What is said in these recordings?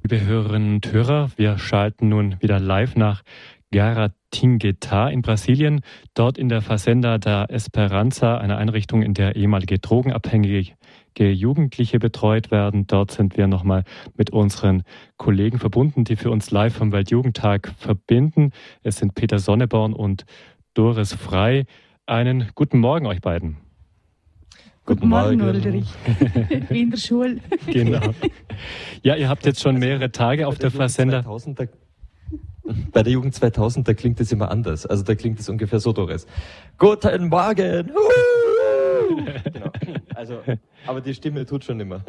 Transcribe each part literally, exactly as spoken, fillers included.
Liebe Hörerinnen und Hörer, wir schalten nun wieder live nach Guaratinguetá in Brasilien. Dort in der Fazenda da Esperança, eine Einrichtung, in der ehemalige drogenabhängige Jugendliche betreut werden. Dort sind wir nochmal mit unseren Kollegen verbunden, die für uns live vom Weltjugendtag verbinden. Es sind Peter Sonneborn und Doris Frei. Einen guten Morgen euch beiden. Guten Morgen, Ulrich. Wie in der Schule. Genau. Ja, ihr habt jetzt schon mehrere Tage auf der Fazenda. Bei der Jugend zweitausend, da klingt es immer anders. Also da klingt es ungefähr so, Doris. Guten Morgen! Genau. Also, aber die Stimme tut schon immer.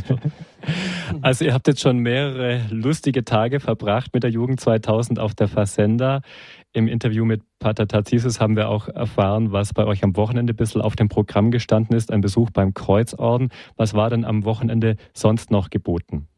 Also ihr habt jetzt schon mehrere lustige Tage verbracht mit der Jugend zweitausend auf der Fazenda. Im Interview mit Pater Tarzisus haben wir auch erfahren, was bei euch am Wochenende ein bisschen auf dem Programm gestanden ist, ein Besuch beim Kreuzorden. Was war denn am Wochenende sonst noch geboten?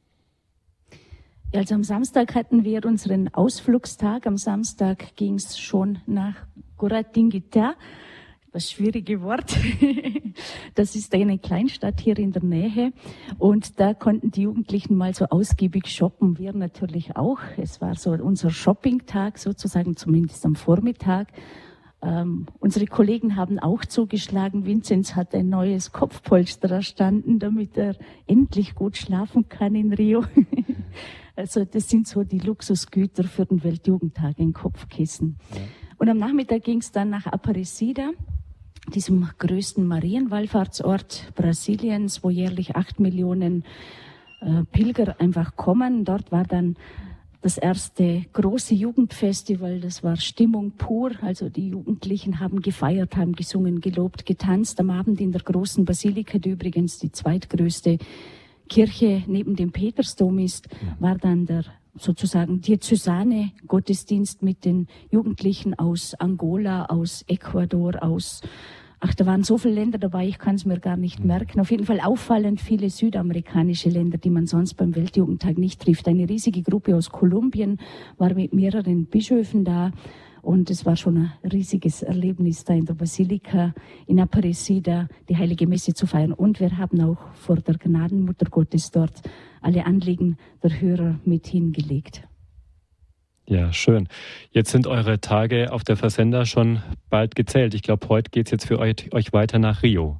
Also am Samstag hatten wir unseren Ausflugstag. Am Samstag ging es schon nach Guaratinguetá. Das schwierige Wort. Das ist eine Kleinstadt hier in der Nähe. Und da konnten die Jugendlichen mal so ausgiebig shoppen. Wir natürlich auch. Es war so unser Shoppingtag sozusagen, zumindest am Vormittag. Ähm, unsere Kollegen haben auch zugeschlagen. Vinzenz hat ein neues Kopfpolster erstanden, damit er endlich gut schlafen kann in Rio. Also das sind so die Luxusgüter für den Weltjugendtag, ein Kopfkissen. Ja. Und am Nachmittag ging es dann nach Aparecida, diesem größten Marienwallfahrtsort Brasiliens, wo jährlich acht Millionen äh, Pilger einfach kommen. Dort war dann das erste große Jugendfestival, das war Stimmung pur. Also die Jugendlichen haben gefeiert, haben gesungen, gelobt, getanzt. Am Abend in der großen Basilika, die übrigens die zweitgrößte Kirche neben dem Petersdom ist, war dann der sozusagen diözesane Gottesdienst mit den Jugendlichen aus Angola, aus Ecuador, aus, ach, da waren so viele Länder dabei, ich kann es mir gar nicht merken. Auf jeden Fall auffallend viele südamerikanische Länder, die man sonst beim Weltjugendtag nicht trifft. Eine riesige Gruppe aus Kolumbien war mit mehreren Bischöfen da. Und es war schon ein riesiges Erlebnis, da in der Basilika in Aparecida die Heilige Messe zu feiern. Und wir haben auch vor der Gnadenmutter Gottes dort alle Anliegen der Hörer mit hingelegt. Ja, schön. Jetzt sind eure Tage auf der Fazenda schon bald gezählt. Ich glaube, heute geht es jetzt für euch, euch weiter nach Rio.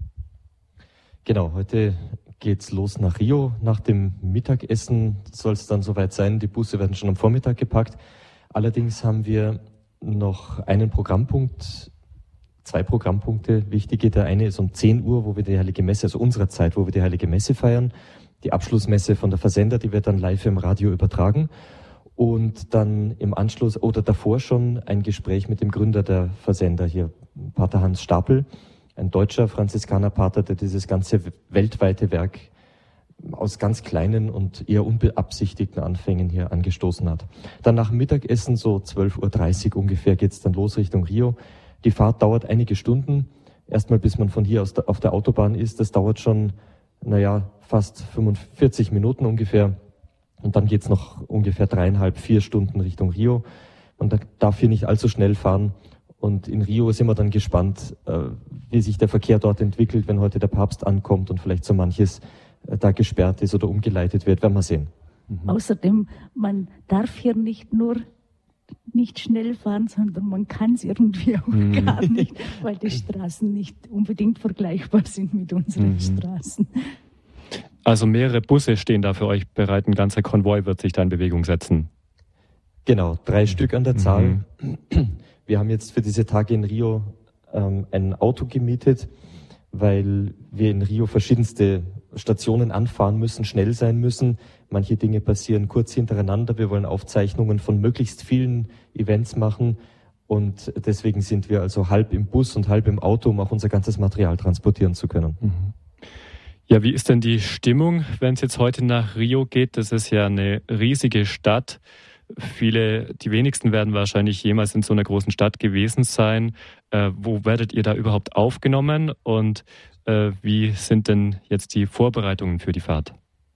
Genau, heute geht's los nach Rio. Nach dem Mittagessen soll es dann soweit sein. Die Busse werden schon am Vormittag gepackt. Allerdings haben wir noch einen Programmpunkt, zwei Programmpunkte, wichtige. Der eine ist um zehn Uhr, wo wir die Heilige Messe, also unserer Zeit, wo wir die Heilige Messe feiern. Die Abschlussmesse von der Fazenda, die wird dann live im Radio übertragen. Und dann im Anschluss oder davor schon ein Gespräch mit dem Gründer der Fazenda hier, Pater Hans Stapel, ein deutscher Franziskanerpater, der dieses ganze weltweite Werk aus ganz kleinen und eher unbeabsichtigten Anfängen hier angestoßen hat. Dann nach dem Mittagessen, so zwölf Uhr dreißig ungefähr, geht's dann los Richtung Rio. Die Fahrt dauert einige Stunden. Erstmal, bis man von hier aus der, auf der Autobahn ist. Das dauert schon, naja, fast fünfundvierzig Minuten ungefähr. Und dann geht's noch ungefähr dreieinhalb, vier Stunden Richtung Rio. Man darf hier nicht allzu schnell fahren. Und in Rio sind wir dann gespannt, wie sich der Verkehr dort entwickelt, wenn heute der Papst ankommt und vielleicht so manches da gesperrt ist oder umgeleitet wird, werden wir sehen. Mhm. Außerdem, man darf hier nicht nur nicht schnell fahren, sondern man kann es irgendwie auch mhm. gar nicht, weil die Straßen nicht unbedingt vergleichbar sind mit unseren mhm. Straßen. Also mehrere Busse stehen da für euch bereit, ein ganzer Konvoi wird sich da in Bewegung setzen. Genau, drei mhm. Stück an der Zahl. Mhm. Wir haben jetzt für diese Tage in Rio ähm, ein Auto gemietet, weil wir in Rio verschiedenste Stationen anfahren müssen, schnell sein müssen. Manche Dinge passieren kurz hintereinander. Wir wollen Aufzeichnungen von möglichst vielen Events machen und deswegen sind wir also halb im Bus und halb im Auto, um auch unser ganzes Material transportieren zu können. Mhm. Ja, wie ist denn die Stimmung, wenn es jetzt heute nach Rio geht? Das ist ja eine riesige Stadt. Viele, die wenigsten werden wahrscheinlich jemals in so einer großen Stadt gewesen sein. Äh, wo werdet ihr da überhaupt aufgenommen und äh, wie sind denn jetzt die Vorbereitungen für die Fahrt?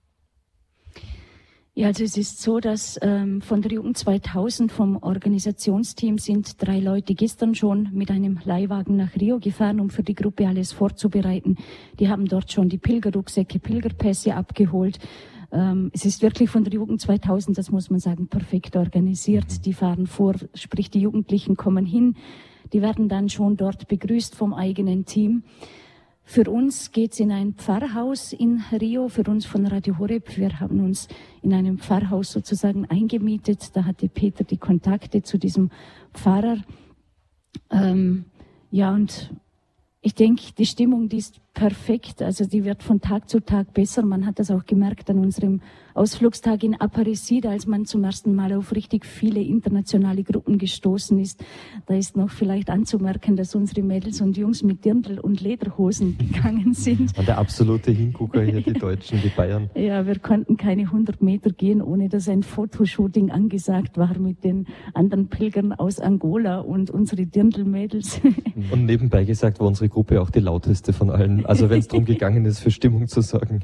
Ja, also es ist so, dass ähm, von der Jugend zweitausend vom Organisationsteam sind drei Leute gestern schon mit einem Leihwagen nach Rio gefahren, um für die Gruppe alles vorzubereiten. Die haben dort schon die Pilgerrucksäcke, Pilgerpässe abgeholt. Ähm, es ist wirklich von der Jugend zweitausend, das muss man sagen, perfekt organisiert. Mhm. Die fahren vor, sprich die Jugendlichen kommen hin, die werden dann schon dort begrüßt vom eigenen Team. Für uns geht's in ein Pfarrhaus in Rio, für uns von Radio Horeb. Wir haben uns in einem Pfarrhaus sozusagen eingemietet. Da hatte Peter die Kontakte zu diesem Pfarrer. Ähm, ja, und ich denke, die Stimmung, die ist perfekt. Also die wird von Tag zu Tag besser. Man hat das auch gemerkt an unserem Ausflugstag in Aparecida, als man zum ersten Mal auf richtig viele internationale Gruppen gestoßen ist. Da ist noch vielleicht anzumerken, dass unsere Mädels und Jungs mit Dirndl und Lederhosen gegangen sind. Und der absolute Hingucker hier, die Deutschen, die Bayern. Ja, wir konnten keine hundert Meter gehen, ohne dass ein Fotoshooting angesagt war mit den anderen Pilgern aus Angola und unsere Dirndl-Mädels. Und nebenbei gesagt war unsere Gruppe auch die lauteste von allen. Also wenn es darum gegangen ist, für Stimmung zu sorgen.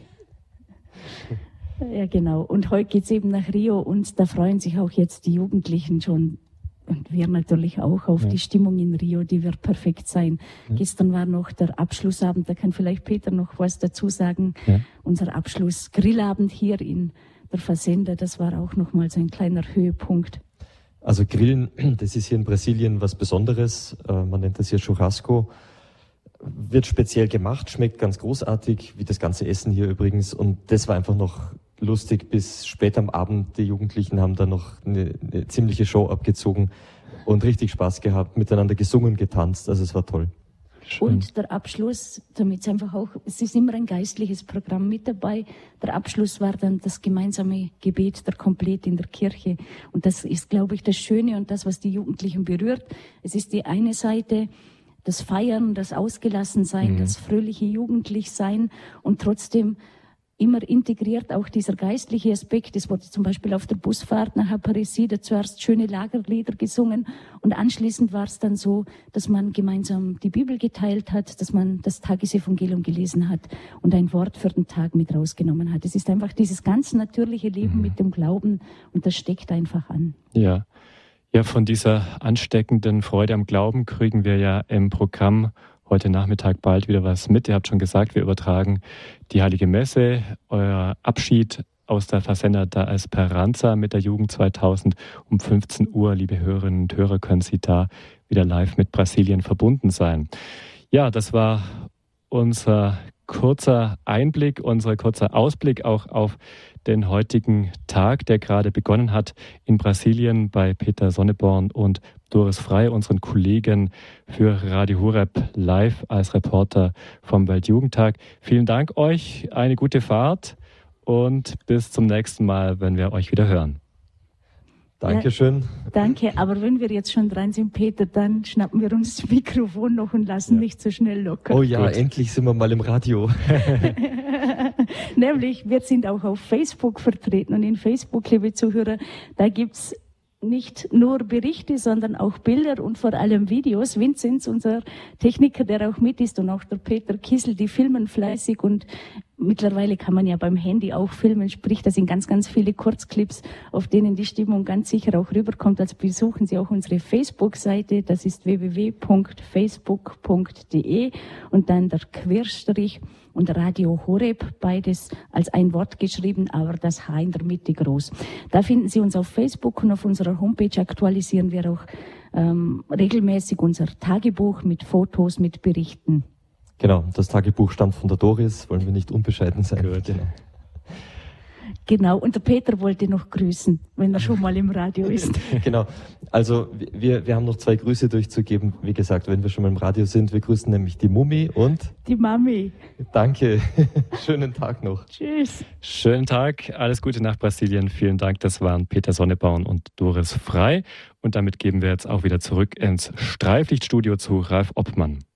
Ja, genau. Und heute geht's eben nach Rio und da freuen sich auch jetzt die Jugendlichen schon und wir natürlich auch auf ja. die Stimmung in Rio, die wird perfekt sein. Ja. Gestern war noch der Abschlussabend, da kann vielleicht Peter noch was dazu sagen. Ja. Unser Abschluss-Grillabend hier in der Fazenda, das war auch nochmals ein kleiner Höhepunkt. Also Grillen, das ist hier in Brasilien was Besonderes. Man nennt das hier Churrasco. Wird speziell gemacht, schmeckt ganz großartig, wie das ganze Essen hier übrigens. Und das war einfach noch lustig bis spät am Abend. Die Jugendlichen haben da noch eine, eine ziemliche Show abgezogen und richtig Spaß gehabt, miteinander gesungen, getanzt. Also es war toll. Schön. Und der Abschluss, damit es einfach auch, es ist immer ein geistliches Programm mit dabei. Der Abschluss war dann das gemeinsame Gebet der Komplett in der Kirche. Und das ist, glaube ich, das Schöne und das, was die Jugendlichen berührt. Es ist die eine Seite, das Feiern, das Ausgelassensein, mhm. das fröhliche Jugendlichsein und trotzdem immer integriert auch dieser geistliche Aspekt. Es wurde zum Beispiel auf der Busfahrt nach Aparecida zuerst schöne Lagerlieder gesungen und anschließend war es dann so, dass man gemeinsam die Bibel geteilt hat, dass man das Tagesevangelium gelesen hat und ein Wort für den Tag mit rausgenommen hat. Es ist einfach dieses ganz natürliche Leben mhm. mit dem Glauben und das steckt einfach an. Ja. Ja, von dieser ansteckenden Freude am Glauben kriegen wir ja im Programm heute Nachmittag bald wieder was mit. Ihr habt schon gesagt, wir übertragen die Heilige Messe, euer Abschied aus der Fazenda da Esperanza mit der Jugend zweitausend um fünfzehn Uhr. Liebe Hörerinnen und Hörer, können Sie da wieder live mit Brasilien verbunden sein. Ja, das war unser kurzer Einblick, unser kurzer Ausblick auch auf den heutigen Tag, der gerade begonnen hat in Brasilien bei Peter Sonneborn und Doris Frei, unseren Kollegen für Radio Horeb live als Reporter vom Weltjugendtag. Vielen Dank euch, eine gute Fahrt und bis zum nächsten Mal, wenn wir euch wieder hören. Dankeschön. Ja, danke, aber wenn wir jetzt schon dran sind, Peter, dann schnappen wir uns das Mikrofon noch und lassen ja. nicht so schnell locker. Oh ja, Gut. Endlich sind wir mal im Radio. Nämlich, wir sind auch auf Facebook vertreten und in Facebook, liebe Zuhörer, da gibt's nicht nur Berichte, sondern auch Bilder und vor allem Videos. Vinzenz, unser Techniker, der auch mit ist, und auch der Peter Kissel, die filmen fleißig und mittlerweile kann man ja beim Handy auch filmen, sprich, da sind ganz, ganz viele Kurzclips, auf denen die Stimmung ganz sicher auch rüberkommt. Also besuchen Sie auch unsere Facebook-Seite, das ist w w w punkt facebook punkt d e und dann der Querstrich und Radio Horeb, beides als ein Wort geschrieben, aber das H in der Mitte groß. Da finden Sie uns auf Facebook und auf unserer Homepage aktualisieren wir auch ähm, regelmäßig unser Tagebuch mit Fotos, mit Berichten. Genau, das Tagebuch stammt von der Doris, wollen wir nicht unbescheiden sein. Gut. Genau. Genau, und der Peter wollte noch grüßen, wenn er schon mal im Radio ist. Genau, also wir, wir haben noch zwei Grüße durchzugeben. Wie gesagt, wenn wir schon mal im Radio sind, wir grüßen nämlich die Mummi und die Mami. Danke, schönen Tag noch. Tschüss. Schönen Tag, alles Gute nach Brasilien. Vielen Dank, das waren Peter Sonneborn und Doris Frei. Und damit geben wir jetzt auch wieder zurück ins Streiflichtstudio zu Ralf Oppmann.